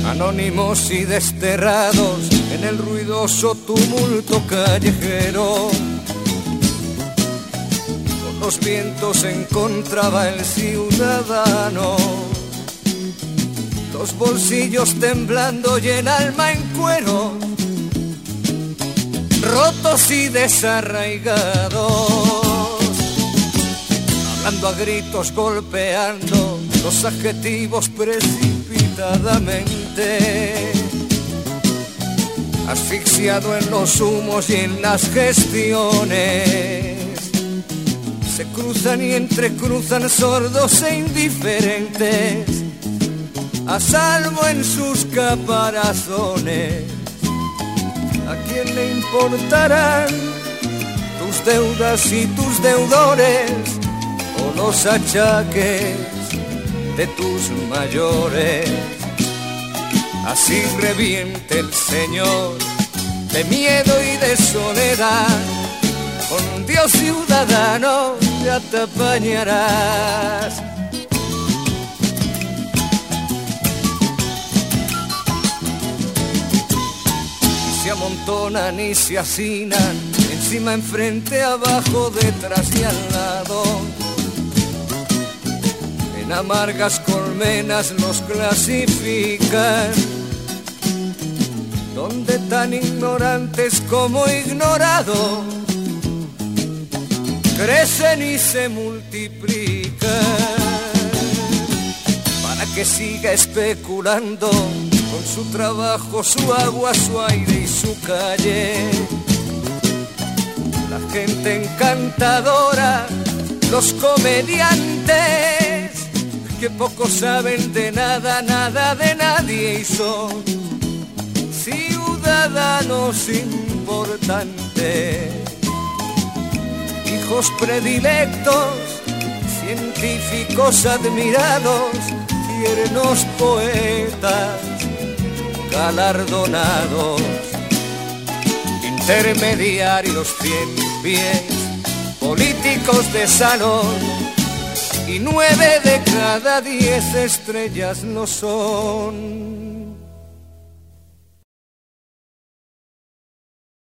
anónimos y desterrados en el ruidoso tumulto callejero. Con los vientos en contra va el ciudadano, los bolsillos temblando y el alma en cuero, rotos y desarraigados, hablando a gritos, golpeando los adjetivos precipitadamente, asfixiado en los humos y en las gestiones. Se cruzan y entrecruzan sordos e indiferentes, a salvo en sus caparazones. ¿A quién le importarán tus deudas y tus deudores, o los achaques de tus mayores? Así reviente el Señor de miedo y de soledad, con Dios ciudadano ya te apañarás. Se amontonan y se hacinan, encima, enfrente, abajo, detrás y al lado. En amargas colmenas los clasifican, donde tan ignorantes como ignorados crecen y se multiplican, para que siga especulando con su trabajo, su agua, su aire y su calle. La gente encantadora, los comediantes, que poco saben de nada, nada de nadie, y son ciudadanos importantes, hijos predilectos, científicos admirados, tiernos poetas galardonados, intermediarios 100 pies, políticos de salón, y 9 de cada 10 estrellas lo son.